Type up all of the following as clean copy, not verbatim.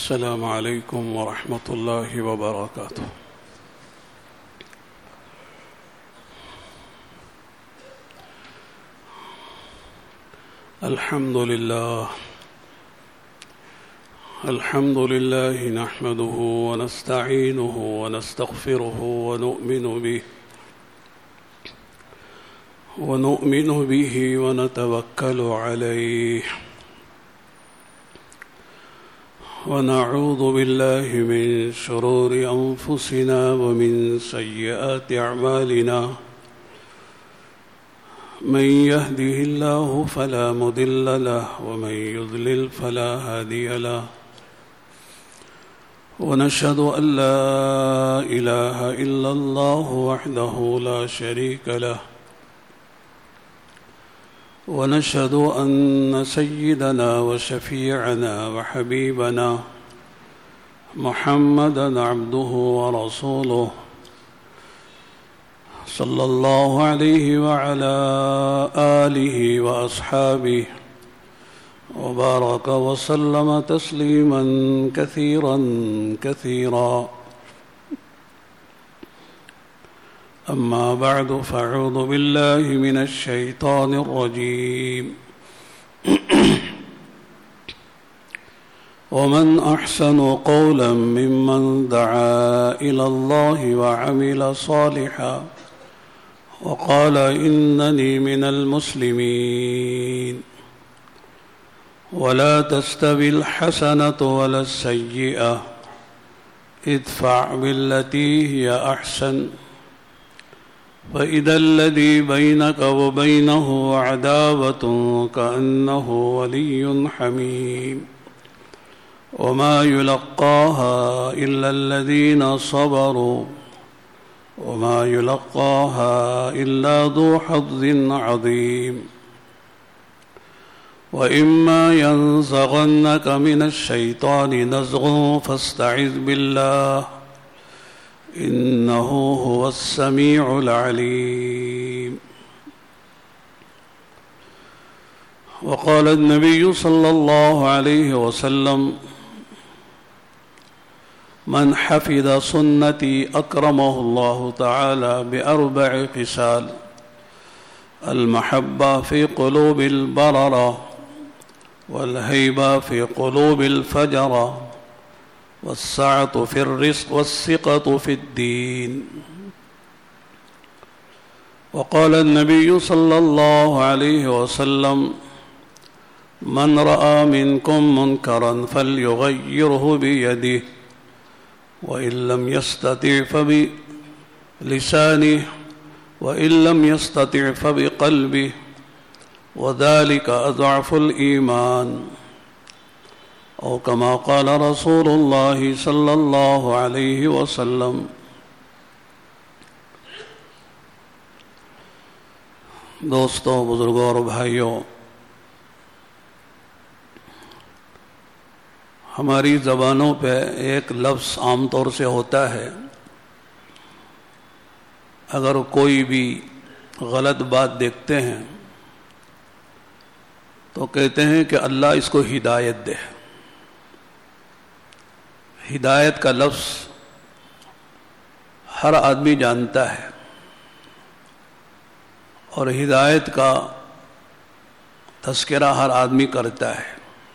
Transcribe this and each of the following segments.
السلام عليكم ورحمة الله وبركاته. الحمد لله نحمده ونستعينه ونستغفره ونؤمن به ونتوكل عليه ونعوذ بالله من شرور أنفسنا ومن سيئات أعمالنا من يهده الله فلا مضل له ومن يضلل فلا هادي له ونشهد أن لا إله إلا الله وحده لا شريك له ونشهد أن سيدنا وشفيعنا وحبيبنا محمدًا عبده ورسوله صلى الله عليه وعلى آله وأصحابه وبارك وسلم تسليما كثيرا أما بعد فأعوذ بالله من الشيطان الرجيم ومن أحسن قولا ممن دعا إلى الله وعمل صالحا وقال إنني من المسلمين ولا تستوي الحسنة ولا السيئة ادفع بالتي هي أحسن فإذا الذي بينك وبينه عداوة كأنه ولي حميم وما يلقاها إلا الذين صبروا وما يلقاها إلا ذو حظ عظيم وإما ينزغنك من الشيطان نزغ فاستعذ بالله إنه هو السميع العليم. وقال النبي صلى الله عليه وسلم من حفظ سنتي أكرمه الله تعالى بأربع خصال: المحبة في قلوب البررة والهيبة في قلوب الفجرة والسعة في الرزق والثقة في الدين. وقال النبي صلى الله عليه وسلم من رأى منكم منكرا فليغيره بيده وإن لم يستطع فبلسانه وإن لم يستطع فبقلبه وذلك أضعف الإيمان أو كما قال رسول الله صلى الله عليه وسلم. دوستوں، بزرگوں اور بھائیوں، ہماری زبانوں پہ ایک لفظ عام طور سے ہوتا ہے، اگر کوئی بھی غلط بات دیکھتے ہیں تو کہتے ہیں کہ اللہ اس کو ہدایت دے. ہدایت کا لفظ ہر آدمی جانتا ہے اور ہدایت کا تذکرہ ہر آدمی کرتا ہے.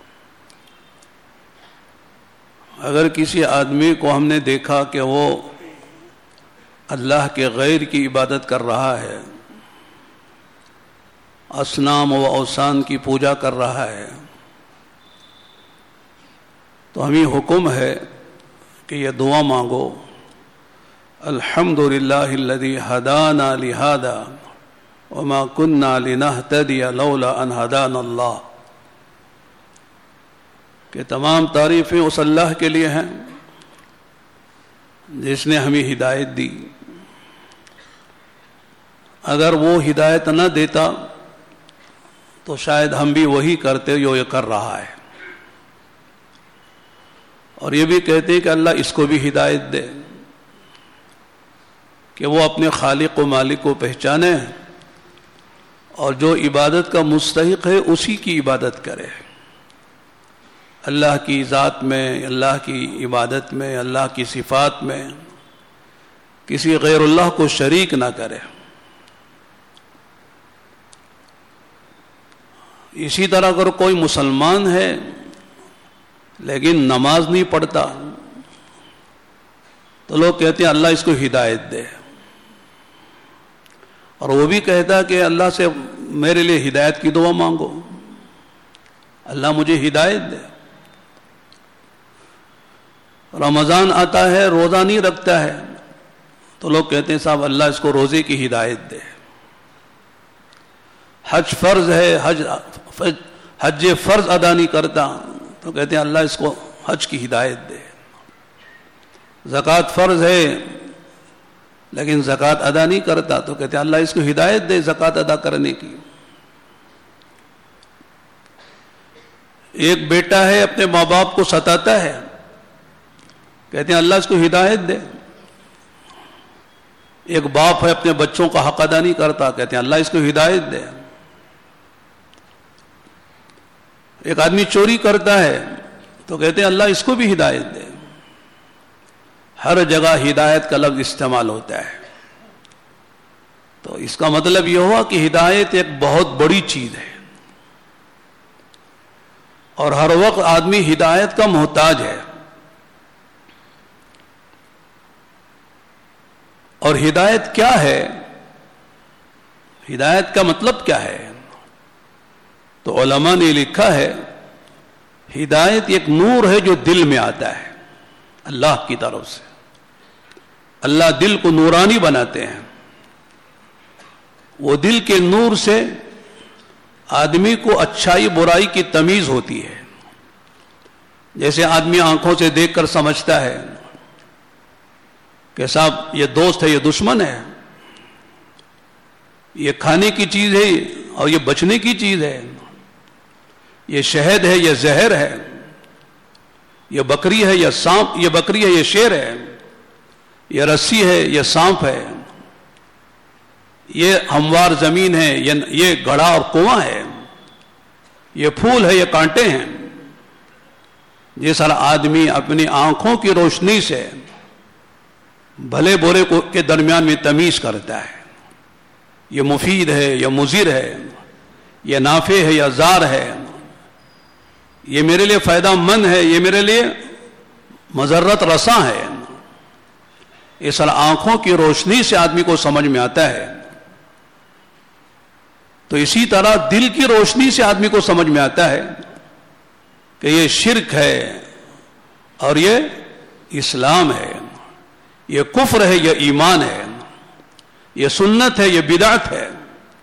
اگر کسی آدمی کو ہم نے دیکھا کہ وہ اللہ کے غیر کی عبادت کر رہا ہے، اصنام و اوثان کی پوجا کر رہا ہے، تو ہمیں حکم ہے کہ یہ دعا مانگو: الحمدللہ الذی ہدانا لہذا وما كنا لنہتدی لولا ان ہدانا اللہ، کہ تمام تعریفیں اس اللہ کے لیے ہیں جس نے ہمیں ہدایت دی. اگر وہ ہدایت نہ دیتا تو شاید ہم بھی وہی کرتے جو یہ کر رہا ہے. اور یہ بھی کہتے ہیں کہ اللہ اس کو بھی ہدایت دے کہ وہ اپنے خالق و مالک کو پہچانے اور جو عبادت کا مستحق ہے اسی کی عبادت کرے. اللہ کی ذات میں، اللہ کی عبادت میں، اللہ کی صفات میں کسی غیر اللہ کو شریک نہ کرے۔ اسی طرح اگر کوئی مسلمان ہے لیکن نماز نہیں پڑھتا تو لوگ کہتے ہیں اللہ اس کو ہدایت دے، اور وہ بھی کہتا ہے کہ اللہ سے میرے لیے ہدایت کی دعا مانگو، اللہ مجھے ہدایت دے۔ رمضان آتا ہے، روزہ نہیں رکھتا ہے تو لوگ کہتے ہیں صاحب اللہ اس کو روزے کی ہدایت دے۔ حج فرض ہے، حج فرض ادا نہیں کرتا تو کہتے ہیں اللہ اس کو حج کی ہدایت دے۔ زکوٰۃ فرض ہے لیکن زکوٰۃ ادا نہیں کرتا تو کہتے ہیں اللہ اس کو ہدایت دے زکوٰۃ ادا کرنے کی۔ ایک بیٹا ہے اپنے ماں باپ کو ستاتا ہے، کہتے ہیں اللہ اس کو ہدایت دے۔ ایک باپ ہے اپنے بچوں کا حق ادا نہیں کرتا، کہتے ہیں اللہ اس کو ہدایت دے۔ ایک آدمی چوری کرتا ہے تو کہتے ہیں اللہ اس کو بھی ہدایت دے۔ ہر جگہ ہدایت کا لفظ استعمال ہوتا ہے، تو اس کا مطلب یہ ہوا کہ ہدایت ایک بہت بڑی چیز ہے اور ہر وقت آدمی ہدایت کا محتاج ہے۔ اور ہدایت کیا ہے؟ ہدایت کا مطلب کیا ہے؟ تو علماء نے لکھا ہے ہدایت ایک نور ہے جو دل میں آتا ہے اللہ کی طرف سے۔ اللہ دل کو نورانی بناتے ہیں، وہ دل کے نور سے آدمی کو اچھائی برائی کی تمیز ہوتی ہے۔ جیسے آدمی آنکھوں سے دیکھ کر سمجھتا ہے کہ صاحب یہ دوست ہے یہ دشمن ہے، یہ کھانے کی چیز ہے اور یہ بچنے کی چیز ہے، یہ شہد ہے یہ زہر ہے، یہ بکری ہے یہ سانپ، یہ بکری ہے یہ شیر ہے، یہ رسی ہے یہ سانپ ہے، یہ ہموار زمین ہے یہ گڑھا اور کنواں ہے، یہ پھول ہے یہ کانٹے ہیں۔ جس ہر آدمی اپنی آنکھوں کی روشنی سے بھلے برے کے درمیان میں تمیز کرتا ہے، یہ مفید ہے یہ مضر ہے، یہ نافع ہے یا ضار ہے، یہ میرے لیے فائدہ مند ہے یہ میرے لیے مضرت رساں ہے، اس آنکھوں کی روشنی سے آدمی کو سمجھ میں آتا ہے۔ تو اسی طرح دل کی روشنی سے آدمی کو سمجھ میں آتا ہے کہ یہ شرک ہے اور یہ اسلام ہے، یہ کفر ہے یہ ایمان ہے، یہ سنت ہے یہ بدعت ہے،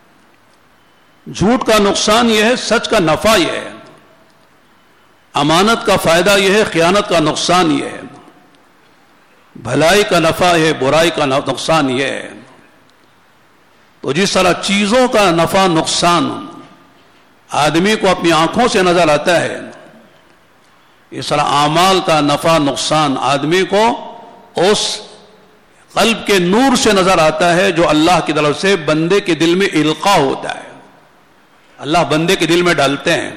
جھوٹ کا نقصان یہ ہے سچ کا نفع یہ ہے، امانت کا فائدہ یہ ہے خیانت کا نقصان یہ ہے، بھلائی کا نفع ہے برائی کا نقصان یہ ہے۔ تو جس طرح چیزوں کا نفع نقصان آدمی کو اپنی آنکھوں سے نظر آتا ہے، اس طرح اعمال کا نفع نقصان آدمی کو اس قلب کے نور سے نظر آتا ہے جو اللہ کی طرف سے بندے کے دل میں القاء ہوتا ہے، اللہ بندے کے دل میں ڈالتے ہیں۔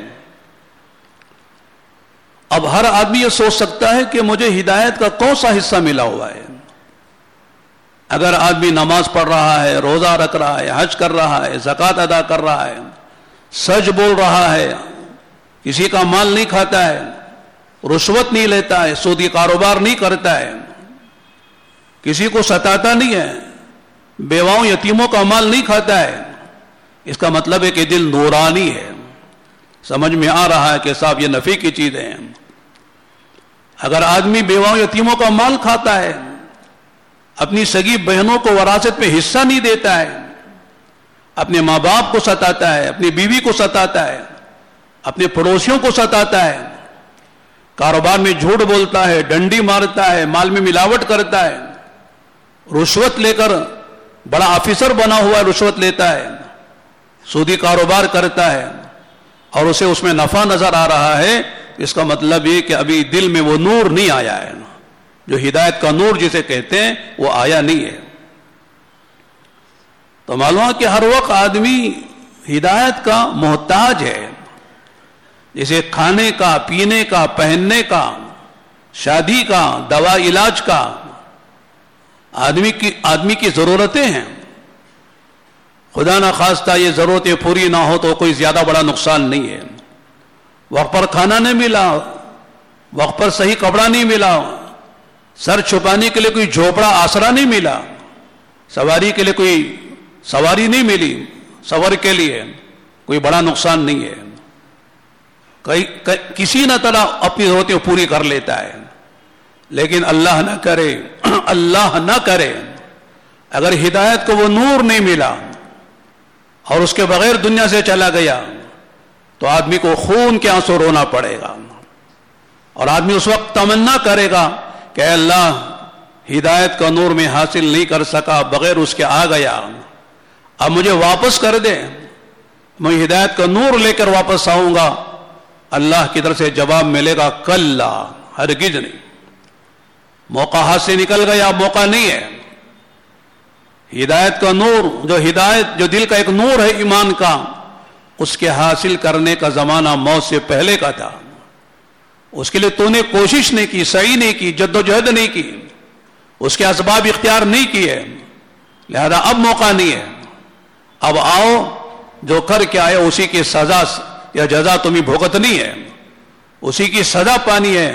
اب ہر آدمی یہ سوچ سکتا ہے کہ مجھے ہدایت کا کون سا حصہ ملا ہوا ہے۔ اگر آدمی نماز پڑھ رہا ہے، روزہ رکھ رہا ہے، حج کر رہا ہے، زکوٰۃ ادا کر رہا ہے، سچ بول رہا ہے، کسی کا مال نہیں کھاتا ہے، رشوت نہیں لیتا ہے، سودی کاروبار نہیں کرتا ہے، کسی کو ستاتا نہیں ہے، بیواؤں یتیموں کا مال نہیں کھاتا ہے، اس کا مطلب ہے کہ دل نورانی ہے، سمجھ میں آ رہا ہے کہ صاحب یہ نفع کی چیزیں ہیں۔ اگر آدمی بیواؤں یتیموں کا مال کھاتا ہے، اپنی سگی بہنوں کو وراثت میں حصہ نہیں دیتا ہے، اپنے ماں باپ کو ستاتا ہے، اپنی بیوی کو ستاتا ہے، اپنے پڑوسیوں کو ستاتا ہے، کاروبار میں جھوٹ بولتا ہے، ڈنڈی مارتا ہے، مال میں ملاوٹ کرتا ہے، رشوت لے کر بڑا آفیسر بنا ہوا ہے رشوت لیتا ہے، سودی کاروبار کرتا ہے اور اسے اس میں نفع نظر آ رہا ہے، اس کا مطلب یہ کہ ابھی دل میں وہ نور نہیں آیا ہے، جو ہدایت کا نور جسے کہتے ہیں وہ آیا نہیں ہے۔ تو معلوم ہے کہ ہر وقت آدمی ہدایت کا محتاج ہے، جیسے کھانے کا، پینے کا، پہننے کا، شادی کا، دوا علاج کا، آدمی کی ضرورتیں ہیں. خدا نہ خواستہ یہ ضرورتیں پوری نہ ہو تو کوئی زیادہ بڑا نقصان نہیں ہے. وقت پر کھانا نہیں ملا، وقت پر صحیح کپڑا نہیں ملا، سر چھپانے کے لیے کوئی جھوپڑا آسرا نہیں ملا، سواری کے لیے کوئی سواری نہیں ملی، سفر کے لیے کوئی بڑا نقصان نہیں ہے. کسی نہ طرح اپنی ضرورتیں پوری کر لیتا ہے. لیکن اللہ نہ کرے، اللہ نہ کرے اگر ہدایت کو وہ نور نہیں ملا اور اس کے بغیر دنیا سے چلا گیا تو آدمی کو خون کے آنسو رونا پڑے گا، اور آدمی اس وقت تمنا کرے گا کہ اے اللہ ہدایت کا نور میں حاصل نہیں کر سکا، بغیر اس کے آ گیا، اب مجھے واپس کر دے، میں ہدایت کا نور لے کر واپس آؤں گا. اللہ کی طرف سے جواب ملے گا کلا، ہرگز نہیں. موقع ہاتھ سے نکل گیا، موقع نہیں ہے. ہدایت کا نور، جو دل کا ایک نور ہے ایمان کا، اس کے حاصل کرنے کا زمانہ موت سے پہلے کا تھا. اس کے لیے تو نے کوشش نہیں کی، سعی نہیں کی، جد و جہد نہیں کی، اس کے اسباب اختیار نہیں کیے، لہذا اب موقع نہیں ہے. اب آؤ، جو کر کے آئے اسی کی سزا یا جزا تمہیں بھگتنی ہے، اسی کی سزا پانی ہے.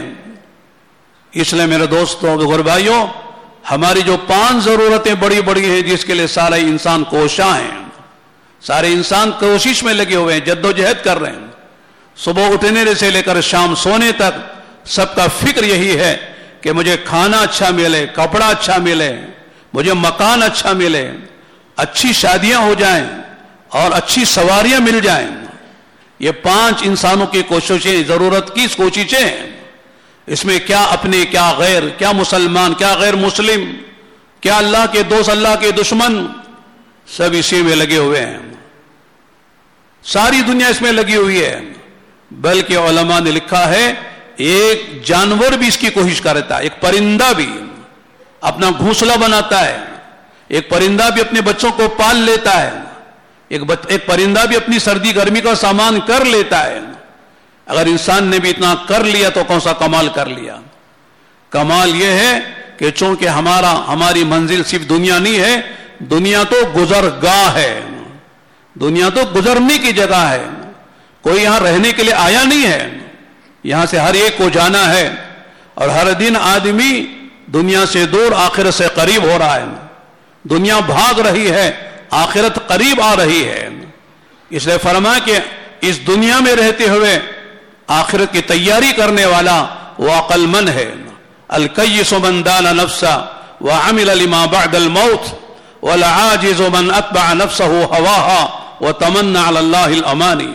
اس لیے میرے دوستوں، بزرگ بھائیوں، ہماری جو 5 ضرورتیں بڑی بڑی ہیں جس کے لیے سارے انسان کوشاں ہیں، سارے انسان کوشش میں لگے ہوئے ہیں، جد و جہد کر رہے ہیں. صبح اٹھنے سے لے کر شام سونے تک سب کا فکر یہی ہے کہ مجھے کھانا اچھا ملے، کپڑا اچھا ملے، مجھے مکان اچھا ملے، اچھی شادیاں ہو جائیں اور اچھی سواریاں مل جائیں. یہ 5 انسانوں کی کوششیں، ضرورت کی کوششیں ہیں. اس میں کیا اپنے، کیا غیر، کیا مسلمان، کیا غیر مسلم، کیا اللہ کے دوست، اللہ کے دشمن، سب اسی میں لگے ہوئے ہیں. ساری دنیا اس میں لگی ہوئی ہے. بلکہ علماء نے لکھا ہے ایک جانور بھی اس کی کوشش کرتا ہے. ایک پرندہ بھی اپنا گھونسلہ بناتا ہے، ایک پرندہ بھی اپنے بچوں کو پال لیتا ہے، ایک پرندہ بھی اپنی سردی گرمی کا سامان کر لیتا ہے. اگر انسان نے بھی اتنا کر لیا تو کون سا کمال کر لیا. کمال یہ ہے کہ چونکہ ہماری منزل صرف دنیا نہیں ہے، دنیا تو گزرگاہ ہے، دنیا تو گزرنے کی جگہ ہے. کوئی یہاں رہنے کے لیے آیا نہیں ہے، یہاں سے ہر ایک کو جانا ہے. اور ہر دن آدمی دنیا سے دور، آخرت سے قریب ہو رہا ہے. دنیا بھاگ رہی ہے، آخرت قریب آ رہی ہے. اس لیے فرمایا کہ اس دنیا میں رہتے ہوئے آخرت کی تیاری کرنے والا وہ عقل مند ہے. الکیس من دان نفسہ وعمل لما بعد الموت والعاجز من اتبع نفسہ ہواها وتمنى علی اللہ الامانی.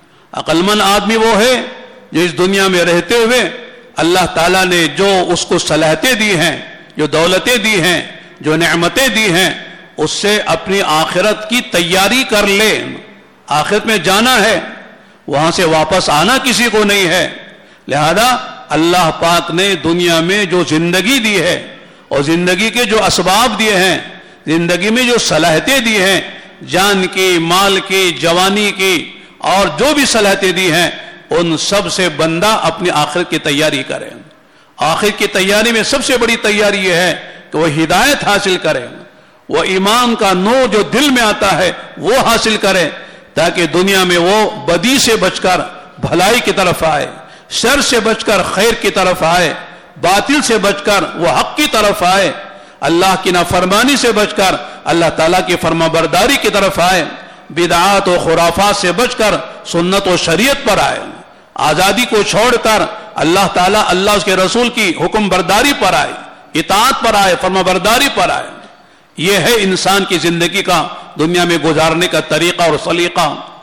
عقل مند آدمی وہ ہے جو اس دنیا میں رہتے ہوئے اللہ تعالیٰ نے جو اس کو صلاحیتیں دی ہیں، جو دولتیں دی ہیں، جو نعمتیں دی ہیں، اس سے اپنی آخرت کی تیاری کر لے. آخرت میں جانا ہے، وہاں سے واپس آنا کسی کو نہیں ہے. لہذا اللہ پاک نے دنیا میں جو زندگی دی ہے اور زندگی کے جو اسباب دیے ہیں، زندگی میں جو صلاحیتیں دی ہیں، جان کی، مال کی، جوانی کی، اور جو بھی صلاحیتیں دی ہیں، ان سب سے بندہ اپنی آخرت کی تیاری کرے. آخرت کی تیاری میں سب سے بڑی تیاری یہ ہے کہ وہ ہدایت حاصل کرے، وہ ایمان کا نور جو دل میں آتا ہے وہ حاصل کرے، تاکہ دنیا میں وہ بدی سے بچ کر بھلائی کی طرف آئے، شر سے بچ کر خیر کی طرف آئے، باطل سے بچ کر وہ حق کی طرف آئے، اللہ کی نافرمانی سے بچ کر اللہ تعالیٰ کی فرما برداری کی طرف آئے، بدعات و خرافات سے بچ کر سنت و شریعت پر آئے، آزادی کو چھوڑ کر اللہ تعالیٰ، اللہ اس کے رسول کی حکم برداری پر آئے، اطاعت پر آئے، فرما برداری پر آئے. یہ ہے انسان کی زندگی کا دنیا میں گزارنے کا طریقہ اور سلیقہ.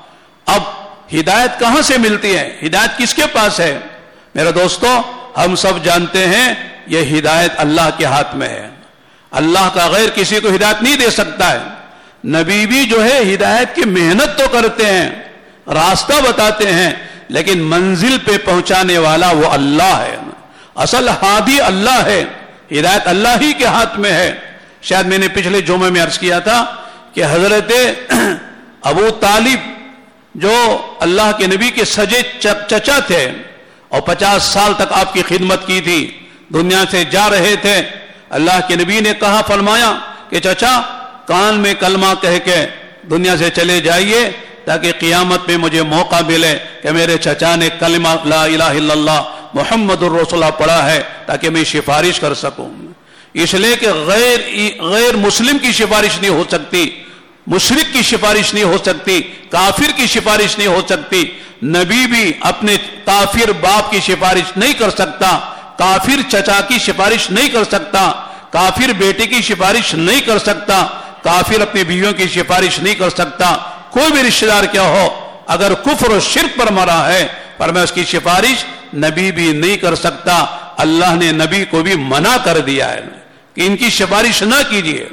اب ہدایت کہاں سے ملتی ہے؟ ہدایت کس کے پاس ہے؟ میرے دوستو، ہم سب جانتے ہیں یہ ہدایت اللہ کے ہاتھ میں ہے. اللہ کا غیر کسی کو ہدایت نہیں دے سکتا ہے. نبی بھی جو ہے ہدایت کی محنت تو کرتے ہیں، راستہ بتاتے ہیں، لیکن منزل پہ پہنچانے والا وہ اللہ ہے. اصل ہادی اللہ ہے، ہدایت اللہ ہی کے ہاتھ میں ہے. شاید میں نے پچھلے جمعے میں عرض کیا تھا کہ حضرت ابو طالب جو اللہ کے نبی کے سجے چچا تھے اور 50 سال تک آپ کی خدمت کی تھی، دنیا سے جا رہے تھے، اللہ کے نبی نے کہا، فرمایا کہ چچا کان میں کلمہ کہہ کے دنیا سے چلے جائیے تاکہ قیامت میں مجھے موقع ملے کہ میرے چچا نے کلمہ لا الہ الا اللہ محمد الرسول اللہ پڑھا ہے تاکہ میں سفارش کر سکوں. اس لیے کہ غیر مسلم کی سفارش نہیں ہو سکتی، مشرک کی سفارش نہیں ہو سکتی، کافر کی سفارش نہیں ہو سکتی. نبی بھی اپنے کافر باپ کی سفارش نہیں کر سکتا، کافر چچا کی سفارش نہیں کر سکتا، کافر بیٹے کی سفارش نہیں کر سکتا، کافر اپنی بیویوں کی سفارش نہیں کر سکتا. کوئی بھی رشتہ دار کیا ہو اگر کفر و شرک پر مرا ہے پر میں اس کی سفارش نبی بھی نہیں کر سکتا. اللہ نے نبی کو بھی منع کر دیا ہے کہ ان کی سفارش نہ کیجیے.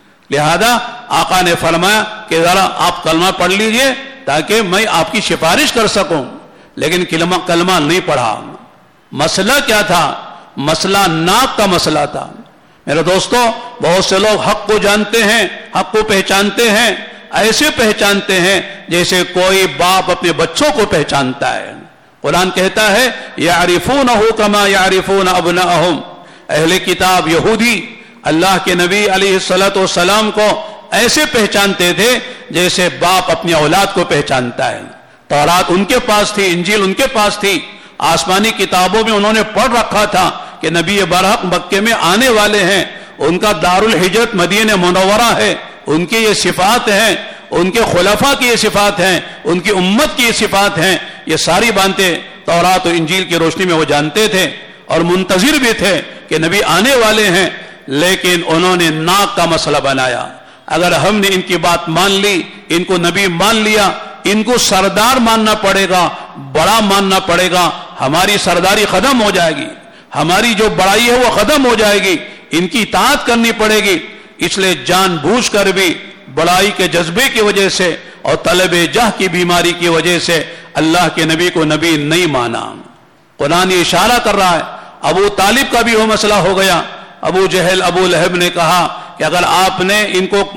لہذا آقا نے فرمایا کہ ذرا آپ کلمہ پڑھ لیجئے تاکہ میں آپ کی سفارش کر سکوں. لیکن کلمہ نہیں پڑھا. مسئلہ کیا تھا؟ مسئلہ ناک کا مسئلہ تھا. میرے دوستو، بہت سے لوگ حق کو جانتے ہیں، حق کو پہچانتے ہیں، ایسے پہچانتے ہیں جیسے کوئی باپ اپنے بچوں کو پہچانتا ہے. قرآن کہتا ہے یعرفونہ کما یعرفون ابناءہم. اہل کتاب یہودی اللہ کے نبی علیہ الصلوۃ والسلام کو ایسے پہچانتے تھے جیسے باپ اپنی اولاد کو پہچانتا ہے. تورات ان کے پاس تھی، انجیل ان کے پاس تھی، آسمانی کتابوں میں انہوں نے پڑھ رکھا تھا کہ نبی برحق مکے میں آنے والے ہیں، ان کا دارالہجرت مدینہ منورہ ہے، ان کی یہ صفات ہیں، ان کے خلفاء کی یہ صفات ہیں، ان کی امت کی یہ صفات ہیں. یہ ساری باتیں تورات و انجیل کی روشنی میں وہ جانتے تھے اور منتظر بھی تھے کہ نبی آنے والے ہیں. لیکن انہوں نے ناک کا مسئلہ بنایا. اگر ہم نے ان کی بات مان لی، ان کو نبی مان لیا، ان کو سردار ماننا پڑے گا، بڑا ماننا پڑے گا، ہماری سرداری ختم ہو جائے گی، ہماری جو بڑائی ہے وہ ختم ہو جائے گی، ان کی اطاعت کرنی پڑے گی. اس لیے جان بوجھ کر بھی بڑائی کے جذبے کی وجہ سے اور طلب جاہ کی بیماری کی وجہ سے اللہ کے نبی کو نبی نہیں مانا. قرآن یہ اشارہ کر رہا ہے. ابو طالب کا بھی وہ مسئلہ ہو گیا. ابو جہل، ابو لہب نے کہا کہ اگر آپ نے ان کو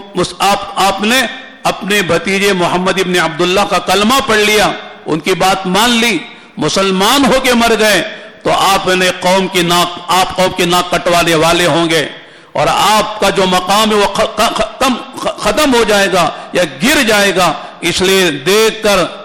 آپ نے اپنے بھتیجے محمد ابن عبداللہ کا کلمہ پڑھ لیا، ان کی بات مان لی، مسلمان ہو کے مر گئے تو آپ نے قوم کی ناک کٹوانے والے ہوں گے اور آپ کا جو مقام ہے وہ ختم ہو جائے گا یا گر جائے گا. اس لیے دیکھ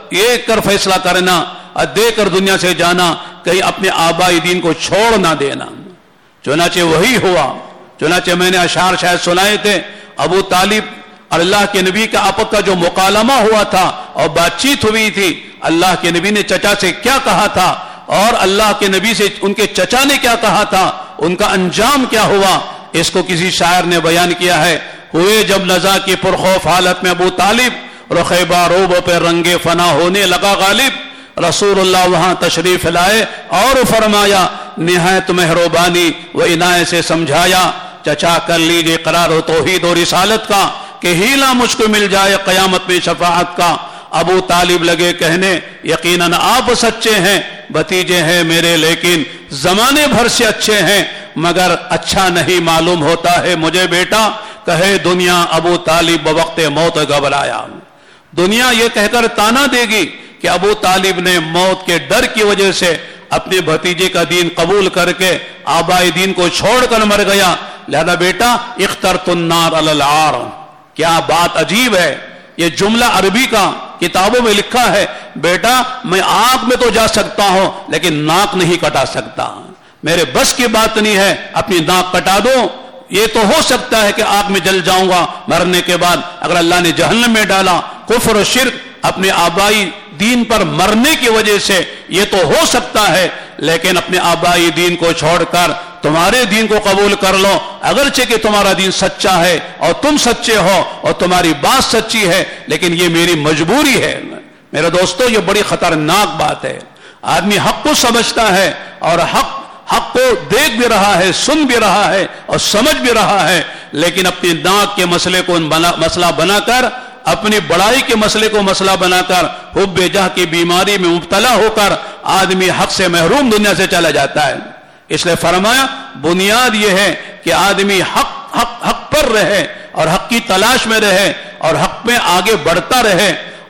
کر فیصلہ کرنا اور دیکھ کر دنیا سے جانا، کہیں اپنے آبائی دین کو چھوڑ نہ دینا. چنانچہ وہی ہوا. چنانچہ میں نے اشعار شاید سنائے تھے، ابو طالب اور اللہ کے نبی کا آپس کا جو مکالمہ ہوا تھا اور بات چیت ہوئی تھی، اللہ کے نبی نے چچا سے کیا کہا تھا اور اللہ کے نبی سے ان کے چچا نے کیا کہا تھا، ان کا انجام کیا ہوا، اس کو کسی شاعر نے بیان کیا ہے. ہوئے جب نزا کی پرخوف حالت میں ابو طالب، رخ باروب پہ رنگ فنا ہونے لگا غالب. رسول اللہ وہاں تشریف لائے اور فرمایا نہایت مہربانی و عنایت سے سمجھایا، چچا کر لیجئے قرار و توحید و رسالت کا کہ ہیلا مجھ کو مل جائے قیامت میں شفاعت کا. ابو طالب لگے کہنے یقیناً آپ سچے ہیں، بھتیجے ہیں میرے لیکن زمانے بھر سے اچھے ہیں، مگر اچھا نہیں معلوم ہوتا ہے مجھے بیٹا. کہے دنیا ابو طالب بوقت موت گھبرایا. دنیا یہ کہہ کر تانا دے گی کہ ابو طالب نے موت کے ڈر کی وجہ سے اپنے بھتیجے کا دین قبول کر کے آبائی دین کو چھوڑ کر مر گیا. لہذا بیٹا اخترت النار علی العار. کیا بات عجیب ہے، یہ جملہ عربی کا کتابوں میں لکھا ہے. بیٹا میں آگ میں تو جا سکتا ہوں لیکن ناک نہیں کٹا سکتا، میرے بس کی بات نہیں ہے اپنی ناک کٹا دو. یہ تو ہو سکتا ہے کہ آگ میں جل جاؤں گا مرنے کے بعد، اگر اللہ نے جہنم میں ڈالا، کفر و شرک اپنے آبائی دین پر مرنے کی وجہ سے یہ تو ہو سکتا ہے، لیکن اپنے آبائی دین کو چھوڑ کر تمہارے دین کو قبول کر لو، اگرچہ کہ تمہارا دین سچا ہے اور تم سچے ہو اور تمہاری بات سچی ہے، لیکن یہ میری مجبوری ہے. میرے دوستو یہ بڑی خطرناک بات ہے. آدمی حق کو سمجھتا ہے اور حق کو دیکھ بھی رہا ہے، سن بھی رہا ہے اور سمجھ بھی رہا ہے، لیکن اپنی ناک کے مسئلے کو مسئلہ بنا کر، اپنی بڑائی کے مسئلے کو مسئلہ بنا کر، حب جاہ کی بیماری میں مبتلا ہو کر آدمی حق سے محروم دنیا سے چلا جاتا ہے. اس لیے فرمایا بنیاد یہ ہے کہ آدمی حق پر رہے اور حق کی تلاش میں رہے اور حق میں آگے بڑھتا رہے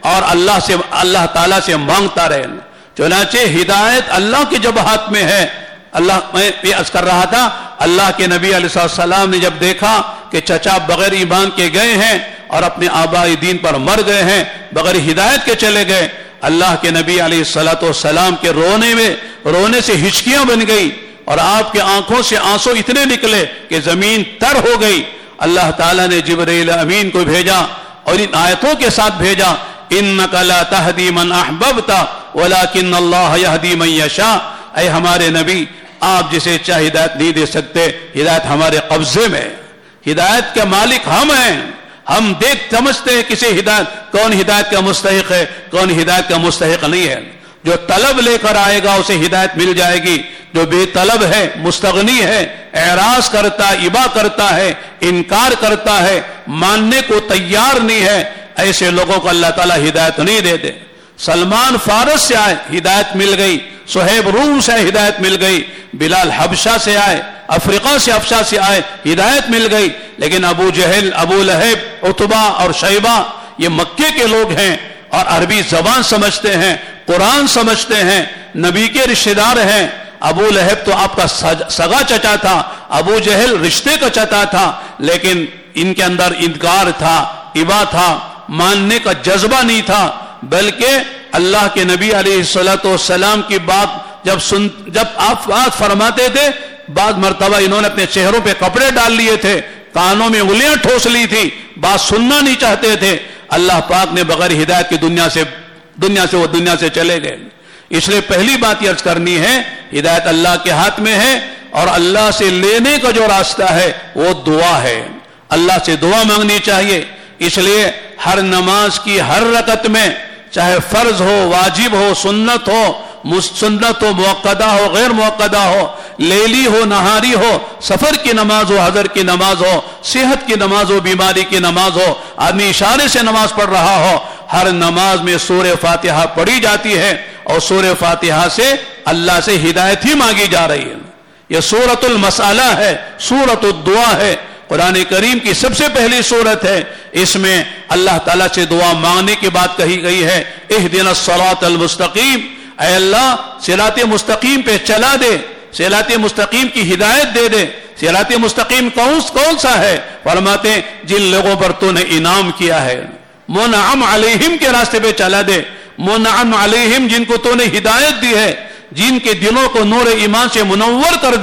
اور اللہ تعالیٰ سے مانگتا رہے. چنانچہ ہدایت اللہ کے جب ہاتھ میں ہے. اللہ میں یہ عرض کر رہا تھا اللہ کے نبی علیہ السلام نے جب دیکھا کہ چچا بغیر ایمان کے گئے ہیں اور اپنے آبائی دین پر مر گئے ہیں, بغیر ہدایت کے چلے گئے, اللہ کے نبی علیہ السلام کے رونے سے ہچکیاں بن گئی اور آپ کے آنکھوں سے آنسو اتنے نکلے کہ زمین تر ہو گئی. اللہ تعالیٰ نے جبرائیل امین کو بھیجا اور ان آیتوں کے ساتھ بھیجا, انک لا تہدی من احببت ولکن اللہ یہدی من یشاء. اے ہمارے نبی, آپ جسے چاہے ہدایت نہیں دے سکتے, ہدایت ہمارے قبضے میں. ہدایت کے مالک ہم ہیں. ہم سمجھتے ہیں کسی کون ہدایت کا مستحق ہے, کون ہدایت کا مستحق نہیں ہے. جو طلب لے کر آئے گا اسے ہدایت مل جائے گی. جو بے طلب ہے, مستغنی ہے, اعراض کرتا, ابا کرتا ہے, انکار کرتا ہے, ماننے کو تیار نہیں ہے, ایسے لوگوں کو اللہ تعالیٰ ہدایت نہیں دیتے. سلمان فارس سے آئے, ہدایت مل گئی. صہیب روم سے ہدایت مل گئی. بلال حبشہ سے آئے, افریقہ سے حبشہ سے آئے, ہدایت مل گئی. لیکن ابو جہل, ابو لہب, عتبہ اور شیبہ یہ مکے کے لوگ ہیں اور عربی زبان سمجھتے ہیں, قرآن سمجھتے ہیں, نبی کے رشتہ دار ہیں. ابو لہب تو آپ کا سگا چچا تھا, ابو جہل رشتے کا چچا تھا, لیکن ان کے اندر انکار تھا, ابا تھا, ماننے کا جذبہ نہیں تھا. بلکہ اللہ کے نبی علیہ السلام کی بات جب آپ بات فرماتے تھے, بعض مرتبہ انہوں نے اپنے چہروں پہ کپڑے ڈال لیے تھے, کانوں میں انگلیاں ٹھوس لی تھی, بات سننا نہیں چاہتے تھے. اللہ پاک نے بغیر ہدایت کی دنیا سے چلے گئے. اس لیے پہلی بات یہ عرض کرنی ہے, ہدایت اللہ کے ہاتھ میں ہے اور اللہ سے لینے کا جو راستہ ہے وہ دعا ہے. اللہ سے دعا مانگنی چاہیے. اس لیے ہر نماز کی ہر رکعت میں, چاہے فرض ہو, واجب ہو, سنت ہو, موقدہ ہو, غیر موقدہ ہو, لیلی ہو, نہاری ہو, سفر کی نماز ہو, حضر کی نماز ہو, صحت کی نماز ہو, بیماری کی نماز ہو, آدمی اشارے سے نماز پڑھ رہا ہو, ہر نماز میں سورہ فاتحہ پڑھی جاتی ہے اور سورہ فاتحہ سے اللہ سے ہدایت ہی مانگی جا رہی ہے. یہ سورۃ المسألہ ہے, سورۃ الدعا ہے, قرآن کریم کی سب سے پہلی سورت ہے. اس میں اللہ تعالیٰ سے دعا مانگنے کی بات کہی گئی ہے. اہدنا الصراط المستقیم, اے اللہ صراط مستقیم پہ چلا دے, صراط مستقیم کی ہدایت دے دے. صراط مستقیم کون سا ہے؟ فرماتے ہیں جن لوگوں پر تو نے انعام کیا ہے, منعم علیہم کے راستے پہ چلا دے. منعم علیہم جن کو تو نے ہدایت دی ہے, جن کے دلوں کو نور ایمان سے منور کر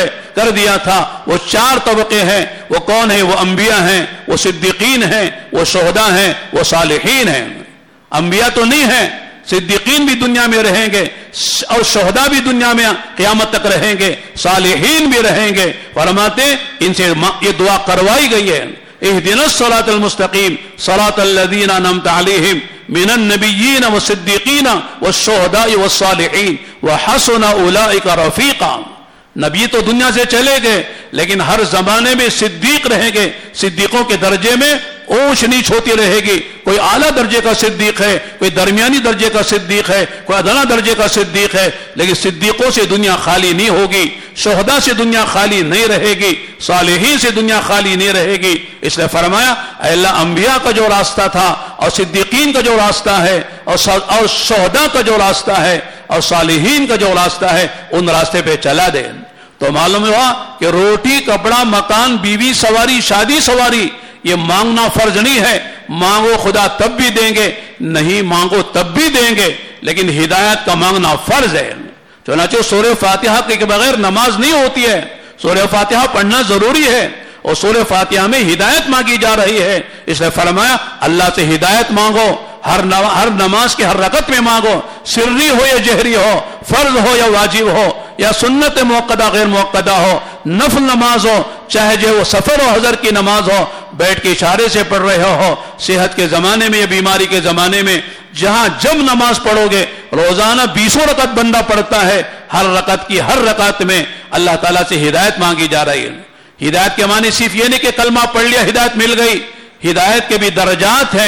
دیا تھا. وہ چار طبقے ہیں. وہ کون ہیں؟ وہ انبیاء ہیں, وہ صدیقین ہیں, وہ شہداء ہیں, وہ صالحین ہیں. انبیاء تو نہیں ہیں, صدیقین بھی دنیا میں رہیں گے اور شہداء بھی دنیا میں قیامت تک رہیں گے, صالحین بھی رہیں گے. فرماتے ان سے یہ دعا کروائی گئی ہے, اہدنا الصراط المستقیم صراط الذین انعمت علیہم من النبیین والصدیقین والشہداء والصالحین وحسن اولئک رفیقا. نبی تو دنیا سے چلے گئے, لیکن ہر زمانے میں صدیق رہیں گے. صدیقوں کے درجے میں اونچ نیچ ہوتی رہے گی. کوئی اعلیٰ درجے کا صدیق ہے, کوئی درمیانی درجے کا صدیق ہے, کوئی ادنا درجے کا صدیق ہے. لیکن صدیقوں سے دنیا خالی نہیں ہوگی, شہداء سے دنیا خالی نہیں رہے گی, صالحین سے دنیا خالی نہیں رہے گی. اس نے فرمایا اے اللہ انبیاء کا جو راستہ تھا اور صدیقین کا جو راستہ ہے اور شہداء کا جو راستہ ہے اور صالحین کا جو راستہ ہے, ان راستے پہ چلا دے. تو معلوم ہوا کہ روٹی, کپڑا, مکان, بیوی سواری, شادی سواری یہ مانگنا فرض نہیں ہے. مانگو خدا تب بھی دیں گے, نہیں مانگو تب بھی دیں گے, لیکن ہدایت کا مانگنا فرض ہے. چنانچہ سورہ فاتحہ کے بغیر نماز نہیں ہوتی ہے. سورہ فاتحہ پڑھنا ضروری ہے اور سورہ فاتحہ میں ہدایت مانگی جا رہی ہے. اس نے فرمایا اللہ سے ہدایت مانگو, ہر نماز کے ہر رکعت میں مانگو, سری ہو یا جہری ہو, فرض ہو یا واجب ہو, یا سنت موقدہ غیر موقدہ ہو, نفل نماز ہو, چاہے جو وہ سفر و حضر کی نماز ہو, بیٹھ کے اشارے سے پڑھ رہے ہو, صحت کے زمانے میں یا بیماری کے زمانے میں, جہاں جب نماز پڑھو گے, روزانہ 20 رکعت بندہ پڑھتا ہے, ہر رکعت کی ہر رکعت میں اللہ تعالیٰ سے ہدایت مانگی جا رہی ہے. ہدایت کے معنی صرف یہ نہیں کہ کلمہ پڑھ لیا ہدایت مل گئی. ہدایت کے بھی درجات ہیں.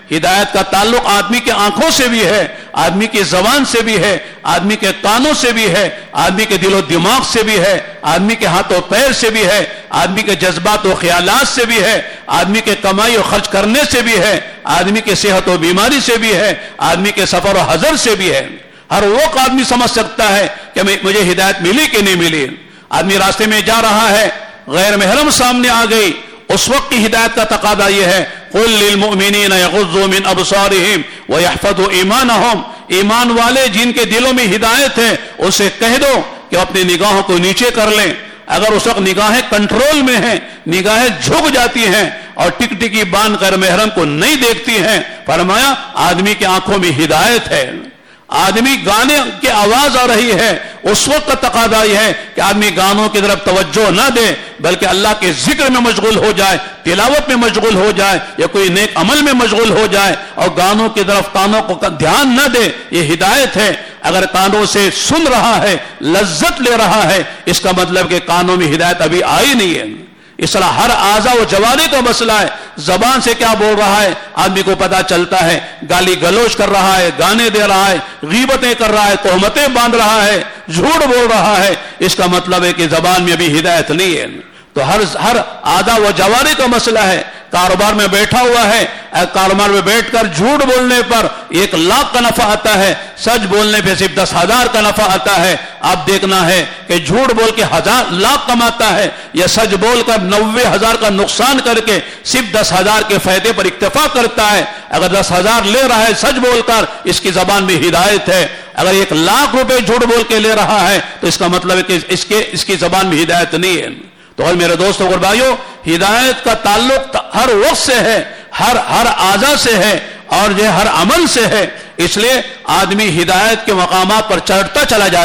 ہدایت کا تعلق آدمی کے آنکھوں سے بھی ہے، آدمی کی زبان سے بھی ہے، آدمی کے کانوں سے بھی ہے، آدمی کے دل و دماغ سے بھی ہے، آدمی کے ہاتھ و پیر سے بھی ہے، آدمی کے جذبات و خیالات سے بھی ہے، آدمی کے کمائی و خرچ کرنے سے بھی ہے، آدمی کے صحت و بیماری سے بھی ہے، آدمی کے سفر و حضر سے بھی ہے۔ ہر وقت آدمی سمجھ سکتا ہے کہ مجھے ہدایت ملی کہ نہیں ملی۔ آدمی راستے میں جا رہا ہے، غیر محرم سامنے آ گئی، اس وقت کی ہدایت کا تقاضا یہ ہے قُل لِّلْمُؤْمِنِينَ يَغُضُّوا مِنْ أَبْصَارِهِمْ وَيَحْفَظُوا ایمانہم، ایمان والے جن کے دلوں میں ہدایت ہے اسے کہہ دو کہ اپنی نگاہوں کو نیچے کر لیں۔ اگر اس وقت نگاہیں کنٹرول میں ہیں، نگاہیں جھک جاتی ہیں اور ٹک ٹکی باندھ کر محرم کو نہیں دیکھتی ہیں، فرمایا آدمی کی آنکھوں میں ہدایت ہے۔ آدمی گانے کی آواز آ رہی ہے، اس وقت کا تقاضا یہ ہے کہ آدمی گانوں کی طرف توجہ نہ دے بلکہ اللہ کے ذکر میں مشغول ہو جائے، تلاوت میں مشغول ہو جائے یا کوئی نیک عمل میں مشغول ہو جائے، اور گانوں کی طرف کانوں کو دھیان نہ دے۔ یہ ہدایت ہے۔ اگر کانوں سے سن رہا ہے، لذت لے رہا ہے، اس کا مطلب کہ کانوں میں ہدایت ابھی آئی نہیں ہے۔ اس طرح ہر اعضاء و جوارح کا مسئلہ ہے، زبان سے کیا بول رہا ہے آدمی کو پتا چلتا ہے، گالی گلوچ کر رہا ہے، گانے دے رہا ہے، غیبتیں کر رہا ہے، تہمتیں باندھ رہا ہے، جھوٹ بول رہا ہے، اس کا مطلب ہے کہ زبان میں ابھی ہدایت نہیں ہے۔ تو ہر اعضاء و جوارح کا مسئلہ ہے۔ کاروبار میں بیٹھا ہوا ہے، کاروبار میں بیٹھ کر جھوٹ بولنے پر 1,00,000 کا نفع آتا ہے، سچ بولنے پہ صرف 10,000 کا نفع آتا ہے۔ آپ دیکھنا ہے کہ جھوٹ بول کے 1,000,000 کماتا ہے یا سچ بول کر 90,000 کا نقصان کر کے صرف 10,000 کے فائدے پر اکتفا کرتا ہے۔ اگر 10,000 لے رہا ہے سچ بول کر، اس کی زبان میں ہدایت ہے۔ اگر 1,00,000 روپے جھوٹ بول کے لے رہا ہے تو اس کا مطلب ہے کہ اس کی زبان میں ہدایت نہیں ہے۔ تو اور میرے دوستوں اور بھائیوں، ہدایت کا تعلق ہر وقت سے ہے، ہر اعضاء سے ہے اور یہ ہر عمل سے ہے۔ اس لیے آدمی ہدایت کے مقامات پر چڑھتا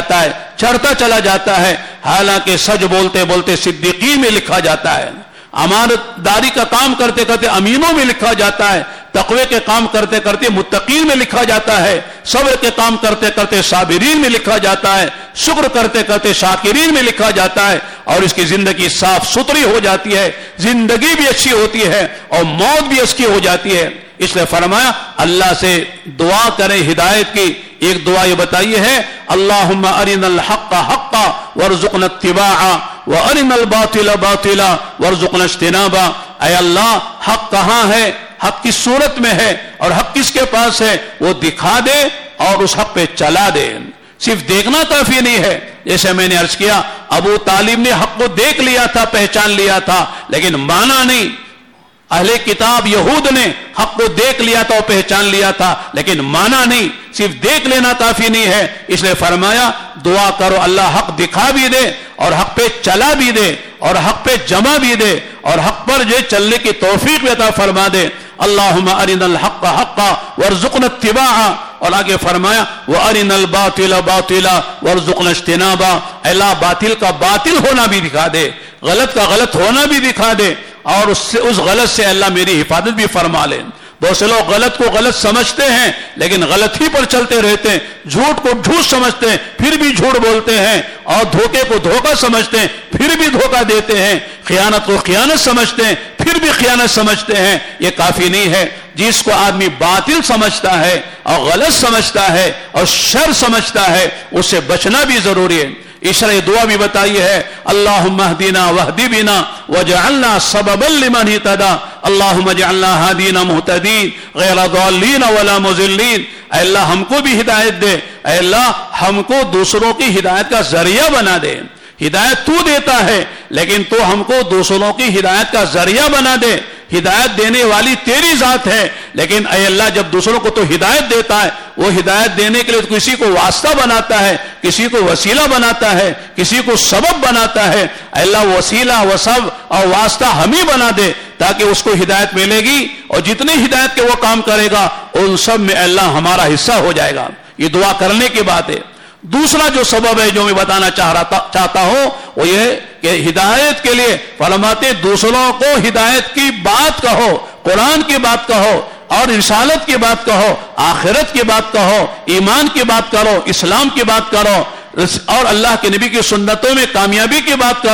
چلا جاتا ہے، حالانکہ سچ بولتے بولتے صدیقین میں لکھا جاتا ہے، امانت داری کا کام کرتے کرتے امینوں میں لکھا جاتا ہے، تقوی کے کام کرتے کرتے متقین میں لکھا جاتا ہے، صبر کے کام کرتے کرتے صابرین میں لکھا جاتا ہے، شکر کرتے کرتے شاکرین میں لکھا جاتا ہے، اور اس کی زندگی صاف ستھری ہو جاتی ہے، زندگی بھی اچھی ہوتی ہے اور موت بھی اس کی ہو جاتی ہے۔ اس لیے فرمایا اللہ سے دعا کریں ہدایت کی۔ ایک دعا یہ بتائیے ہے اللہم ارنا الحق حقا وارزقنا اتباعا وارنا الباطل باطلا وارزقنا اجتنابا۔ اے اللہ حق کہاں ہے، حق کس صورت میں ہے اور حق کس کے پاس ہے، وہ دکھا دے اور اس حق پہ چلا دے۔ صرف دیکھنا کافی نہیں ہے، جیسے میں نے عرض کیا ابو طالب نے حق کو دیکھ لیا تھا، پہچان لیا تھا، لیکن مانا نہیں۔ اہل کتاب یہود نے حق کو دیکھ لیا تھا اور پہچان لیا تھا، لیکن مانا نہیں۔ صرف دیکھ لینا کافی نہیں ہے، اس لیے فرمایا دعا کرو اللہ حق دکھا بھی دے اور حق پہ چلا بھی دے اور حق پہ جمع بھی دے اور حق پر جو چلنے کی توفیق بھی عطا فرما دے۔ اللہم ارنا الحق حقا وارزقنا اتباعا، اور آگے فرمایا وارنا الباطل باطلا وارزقنا اجتنابا۔ اللہ باطل کا باطل ہونا بھی دکھا دے، غلط کا غلط ہونا بھی دکھا دے، اور اس غلط سے اللہ میری حفاظت بھی فرما لے۔ بہت سے لوگ غلط کو غلط سمجھتے ہیں لیکن غلط ہی پر چلتے رہتے ہیں، جھوٹ کو جھوٹ سمجھتے ہیں پھر بھی جھوٹ بولتے ہیں، اور دھوکے کو دھوکہ سمجھتے ہیں پھر بھی دھوکہ دیتے ہیں، خیانت کو خیانت سمجھتے ہیں پھر بھی خیانت سمجھتے ہیں۔ یہ کافی نہیں ہے۔ جس کو آدمی باطل سمجھتا ہے اور غلط سمجھتا ہے اور شر سمجھتا ہے، اس سے بچنا بھی ضروری ہے۔ اس طرح دعا بھی بتائی ہے اللہم اہدنا واہد بنا وجعلنا سببا لمن اہتدی، اللہم اجعلنا ہادین مہتدین غیر ضالین ولا مضلین۔ اے اللہ ہم کو بھی ہدایت دے، اے اللہ ہم کو دوسروں کی ہدایت کا ذریعہ بنا دے۔ ہدایت تو دیتا ہے لیکن تو ہم کو دوسروں کی ہدایت کا ذریعہ بنا دے۔ ہدایت دینے والی تیری ذات ہے، لیکن اے اللہ جب دوسروں کو تو ہدایت دیتا ہے، وہ ہدایت دینے کے لیے کسی کو واسطہ بناتا ہے، کسی کو وسیلہ بناتا ہے، کسی کو سبب بناتا ہے۔ اے اللہ وسیلہ وسبب اور واسطہ ہم ہی بنا دے تاکہ اس کو ہدایت ملے گی، اور جتنے ہدایت کے وہ کام کرے گا ان سب میں اے اللہ ہمارا حصہ ہو جائے گا۔ یہ دعا کرنے کی بات ہے۔ دوسرا جو سبب ہے جو میں بتانا چاہتا ہوں وہ یہ کہ ہدایت کے لیے فرماتے دوسروں کو ہدایت کی بات کہو، قرآن کی بات کہو اور رسالت کی بات کہو، آخرت کی بات کہو، ایمان کی بات کرو، اسلام کی بات کرو اور اللہ کے نبی کی سنتوں میں کامیابی کی بات کرو،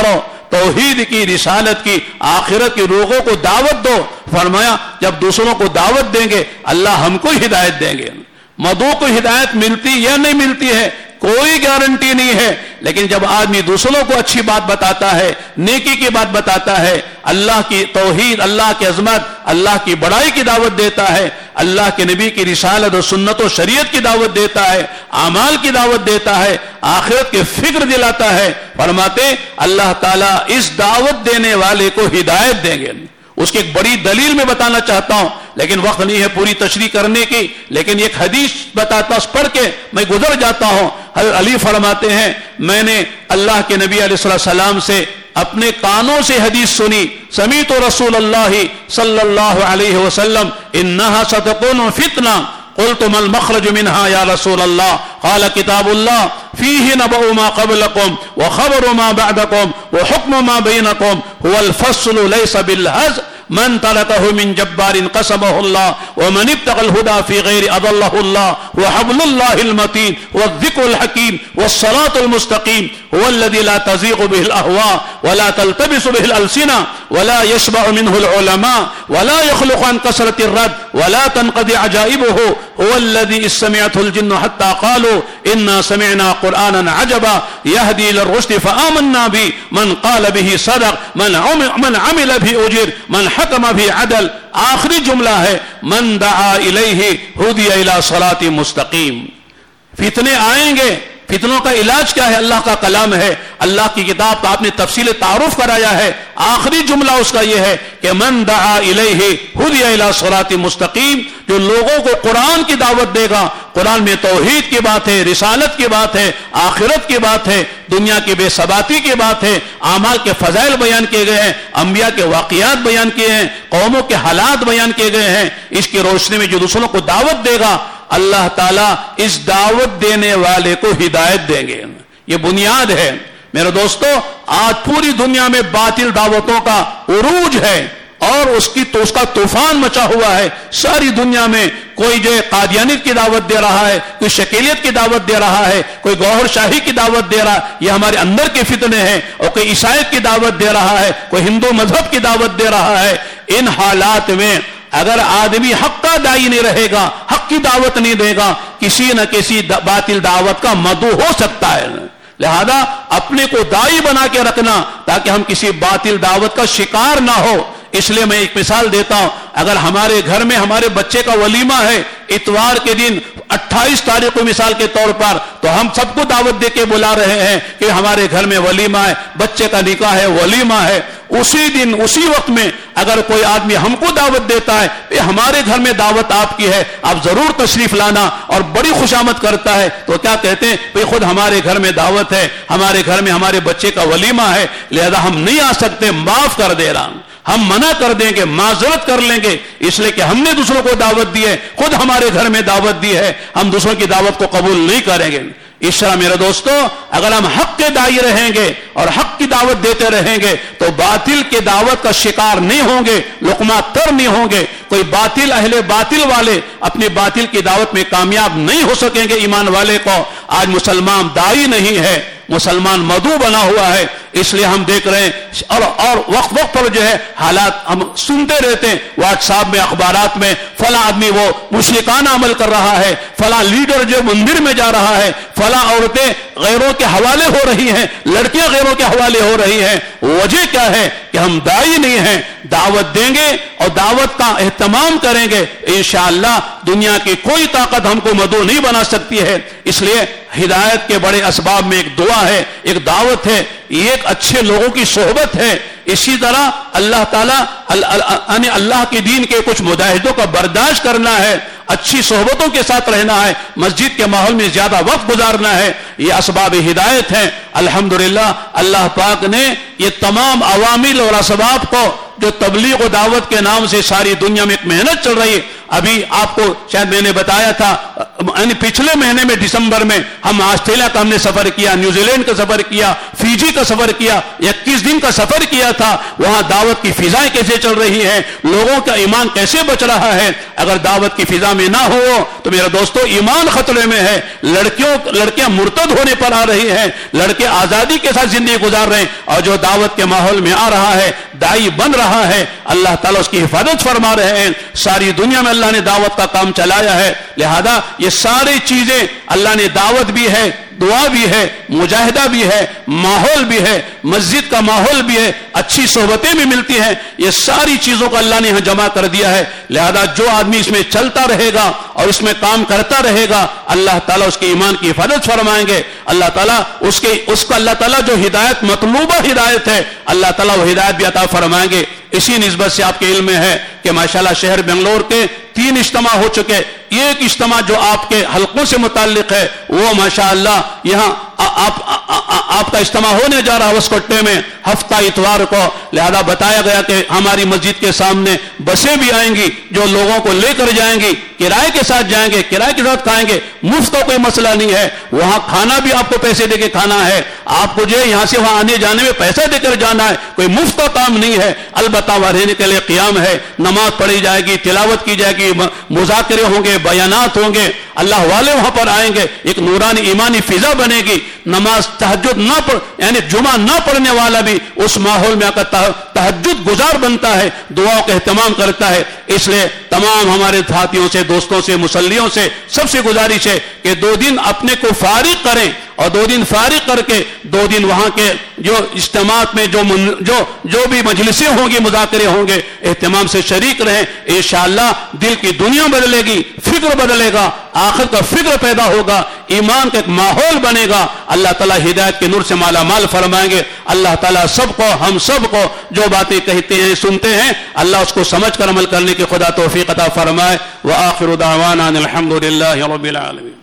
توحید کی، رسالت کی، آخرت کے لوگوں کو دعوت دو. فرمایا جب دوسروں کو دعوت دیں گے اللہ ہم کو ہدایت دیں گے. مدعو کو ہدایت ملتی یا نہیں ملتی ہے کوئی گارنٹی نہیں ہے، لیکن جب آدمی دوسروں کو اچھی بات بتاتا ہے، نیکی کی بات بتاتا ہے، اللہ کی توحید، اللہ کی عظمت، اللہ کی بڑائی کی دعوت دیتا ہے، اللہ کے نبی کی رسالت و سنت و شریعت کی دعوت دیتا ہے، اعمال کی دعوت دیتا ہے، آخرت کی فکر دلاتا ہے، فرماتے اللہ تعالیٰ اس دعوت دینے والے کو ہدایت دیں گے. اس کی ایک بڑی دلیل میں بتانا چاہتا ہوں لیکن وقت نہیں ہے پوری تشریح کرنے کی، لیکن ایک حدیث بتاتا پڑھ کے میں گزر جاتا ہوں. حضرت علی فرماتے ہیں میں نے اللہ کے نبی علیہ السلام سے اپنے کانوں سے حدیث سنی، سمیت رسول اللہ صلی اللہ علیہ وسلم انہا ستکون فتنہ قلت ما المخرج منها يا رسول الله قال كتاب الله فيه نبأ ما قبلكم وخبر ما بعدكم وحكم ما بينكم هو الفصل ليس بالهزل من تركه من جبار قسمه الله ومن ابتغى الهدى في غير أضله الله وحبل الله المتين والذكر الحكيم والصراط المستقيم هو الذي لا تزيغ به الأهواء ولا تلتبس به الألسنة ولا يشبع منه العلماء ولا يخلق عن كثرة الرد ولا تنقضي عجائبه هو الذي سمعته الجن حتى قالوا إنا سمعنا قرآنا عجبا يهدي إلى الرشد فآمنا به من قال به صدق من عمل به أجر من حکم بھی عدل. آخری جملہ ہے من دعا الیہ ہدی الی صراط مستقیم. فتنے آئیں گے، فتنوں کا علاج کیا ہے؟ اللہ کا کلام ہے، اللہ کی کتاب کا آپ نے تفصیل تعارف کرایا ہے. آخری جملہ اس کا یہ ہے کہ من دعا الیہ ہدی الی صراط مستقیم، جو لوگوں کو قرآن کی دعوت دے گا. قرآن میں توحید کی بات ہے، رسالت کی بات ہے، آخرت کی بات ہے، دنیا کی بے ثباتی کی بات ہے، اعمال کے فضائل بیان کیے گئے ہیں، انبیاء کے واقعات بیان کیے ہیں، قوموں کے حالات بیان کیے گئے ہیں. اس کی روشنی میں جو دوسروں کو دعوت دے گا اللہ تعالیٰ اس دعوت دینے والے کو ہدایت دیں گے. یہ بنیاد ہے میرے دوستو. آج پوری دنیا میں باطل دعوتوں کا عروج ہے اور اس کا طوفان مچا ہوا ہے. ساری دنیا میں کوئی جو قادیانیت کی دعوت دے رہا ہے، کوئی شکیلیت کی دعوت دے رہا ہے، کوئی گوہر شاہی کی دعوت دے رہا ہے، یہ ہمارے اندر کے فتنے ہیں. اور کوئی عیسائیت کی دعوت دے رہا ہے، کوئی ہندو مذہب کی دعوت دے رہا ہے. ان حالات میں اگر آدمی حق کا داعی نہیں رہے گا، حق کی دعوت نہیں دے گا، کسی نہ کسی باطل دعوت کا مدعو ہو سکتا ہے. لہذا اپنے کو داعی بنا کے رکھنا تاکہ ہم کسی باطل دعوت کا شکار نہ ہو. اس لیے میں ایک مثال دیتا ہوں. اگر ہمارے گھر میں ہمارے بچے کا ولیمہ ہے اتوار کے دن 28 تاریخ کو مثال کے طور پر، تو ہم سب کو دعوت دے کے بلا رہے ہیں کہ ہمارے گھر میں ولیمہ ہے، بچے کا نکاح ہے، ولیمہ ہے. اسی دن اسی وقت میں اگر کوئی آدمی ہم کو دعوت دیتا ہے ہمارے گھر میں دعوت آپ کی ہے، آپ ضرور تشریف لانا، اور بڑی خوشامد کرتا ہے، تو کیا کہتے ہیں بھئی خود ہمارے گھر میں دعوت ہے، ہمارے گھر میں ہمارے بچے کا ولیمہ ہے، لہذا ہم نہیں آ سکتے، معاف کر دے رہا ہوں. ہم منع کر دیں گے، معذرت کر لیں گے، اس لیے کہ ہم نے دوسروں کو دعوت دی ہے، خود ہمارے گھر میں دعوت دی ہے، ہم دوسروں کی دعوت کو قبول نہیں کریں گے. اس طرح میرے دوستو اگر ہم حق کے داعی رہیں گے اور حق کی دعوت دیتے رہیں گے تو باطل کے دعوت کا شکار نہیں ہوں گے، لقمہ تر نہیں ہوں گے. کوئی باطل اہل باطل والے اپنے باطل کی دعوت میں کامیاب نہیں ہو سکیں گے. ایمان والے کو آج مسلمان داعی نہیں ہے، مسلمان مدعو بنا ہوا ہے. اس لیے ہم دیکھ رہے ہیں اور وقت پر جو ہے حالات ہم سنتے رہتے ہیں واٹس ایپ میں، اخبارات میں، فلاں آدمی وہ مشرکانہ عمل کر رہا ہے، فلاں لیڈر جو مندر میں جا رہا ہے، فلاں عورتیں غیروں کے حوالے ہو رہی ہیں، لڑکیاں غیروں کے حوالے ہو رہی ہیں. وجہ کیا ہے کہ ہم داعی نہیں ہیں. دعوت دیں گے اور دعوت کا اہتمام کریں گے، انشاءاللہ دنیا کی کوئی طاقت ہم کو مدعو نہیں بنا سکتی ہے. اس لیے ہدایت کے بڑے اسباب میں ایک دعا ہے، ایک دعوت ہے، ایک اچھے لوگوں کی صحبت ہے. اسی طرح اللہ تعالیٰ اللہ کے دین کے کچھ مجاہدوں کا برداشت کرنا ہے، اچھی صحبتوں کے ساتھ رہنا ہے، مسجد کے ماحول میں زیادہ وقت گزارنا ہے. یہ اسباب ہدایت ہیں. الحمدللہ اللہ پاک نے یہ تمام عوامل اور اسباب کو جو تبلیغ و دعوت کے نام سے ساری دنیا میں ایک محنت چل رہی ہے، ابھی آپ کو شاید میں نے بتایا تھا پچھلے مہینے میں دسمبر میں ہم آسٹریلیا کا ہم نے سفر کیا, نیوزی لینڈ کا سفر کیا, فیجی کا سفر کیا, 21 دن کا سفر کیا تھا. وہاں دعوت کی فضائیں کیسے چل رہی ہیں, لوگوں کا ایمان کیسے بچ رہا ہے. اگر دعوت کی فضا میں نہ ہو تو میرے دوستو ایمان خطرے میں ہے. لڑکیاں مرتد ہونے پر آ رہی ہیں, لڑکے آزادی کے ساتھ زندگی گزار رہے ہیں, اور جو دعوت کے ماحول میں آ رہا ہے, دائی بن رہا ہے, اللہ تعالیٰ اس کی حفاظت فرما رہے ہیں. ساری دنیا میں اللہ نے دعوت کا کام چلایا ہے. لہذا یہ ساری چیزیں اللہ نے, دعوت بھی ہے, دعا بھی ہے, مجاہدہ بھی ہے, ماحول بھی ہے, مسجد کا ماحول بھی ہے, اچھی صحبتیں بھی ملتی ہیں. یہ ساری چیزوں کو اللہ نے یہاں جمع کر دیا ہے. لہذا جو آدمی اس میں چلتا رہے گا اور اس میں کام کرتا رہے گا, اللہ تعالیٰ اس کے ایمان کی حفاظت فرمائیں گے. اللہ تعالیٰ اس کو اللہ تعالیٰ جو ہدایت, مطلوبہ ہدایت ہے, اللہ تعالیٰ وہ ہدایت بھی عطا فرمائیں گے. اسی نسبت سے آپ کے علم میں ہے کہ ماشاءاللہ شہر بنگلور کے 3 اجتماع ہو چکے. ایک اجتماع جو آپ کے حلقوں سے متعلق ہے وہ ماشاءاللہ یہاں آپ کا اجتماع ہونے جا رہا ہے وسکوٹے میں ہفتہ اتوار کو. لہذا بتایا گیا کہ ہماری مسجد کے سامنے بسیں بھی آئیں گی جو لوگوں کو لے کر جائیں گی, کرائے کے ساتھ جائیں گے, کرائے کے ساتھ کھائیں گے, مفت کا کوئی مسئلہ نہیں ہے. وہاں کھانا بھی آپ کو پیسے دے کے کھانا ہے, آپ کو جو ہے یہاں سے وہاں آنے جانے میں پیسہ دے کر جانا ہے, کوئی مفت کا کام نہیں ہے. البتہ وہاں رہنے کے لیے قیام ہے, نماز پڑھی جائے گی, تلاوت کی جائے گی, مذاکرے ہوں گے, بیانات ہوں گے, اللہ والے وہاں پر آئیں گے, ایک نورانی ایمانی فضا بنے گی. نماز تہجد نہ پڑھ یعنی جمعہ نہ پڑھنے والا بھی اس ماحول میں آ کر تہجد گزار بنتا ہے, دعاؤں کا اہتمام کرتا ہے. اس لیے تمام ہمارے ساتھیوں سے, دوستوں سے, مسلیوں سے سب سے گزارش ہے کہ 2 دن اپنے کو فارغ کریں, اور 2 دن فارغ کر کے 2 دن وہاں کے جو اجتماعات میں جو بھی مجلسیں ہوں گی, مذاکرے ہوں گے, اہتمام سے شریک رہیں. انشاءاللہ دل کی دنیا بدلے گی, فکر بدلے گا, آخر کا فکر پیدا ہوگا, ایمان کا ایک ماحول بنے گا. اللہ تعالیٰ ہدایت کے نور سے مالا مال فرمائیں گے. اللہ تعالیٰ سب کو, ہم سب کو جو باتیں کہتے ہیں, سنتے ہیں, اللہ اس کو سمجھ کر عمل کرنے کی خدا توفیق عطا فرمائے. وآخر دعوانا الحمد للہ رب العالمین.